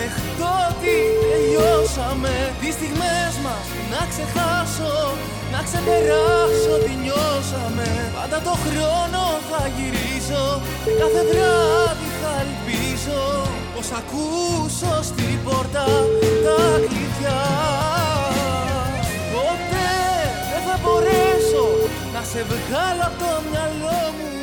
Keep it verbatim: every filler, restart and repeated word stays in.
δεχτώ ότι τελειώσαμε. Τις στιγμές μας να ξεχάσω, να ξεπεράσω τι νιώσαμε. Πάντα το χρόνο θα γυρίζω και κάθε βράδυ θα ελπίζω πως ακούσω στην πόρτα τα κλειδιά. Ποτέ δεν θα μπορέσω να σε βγάλω από το μυαλό μου.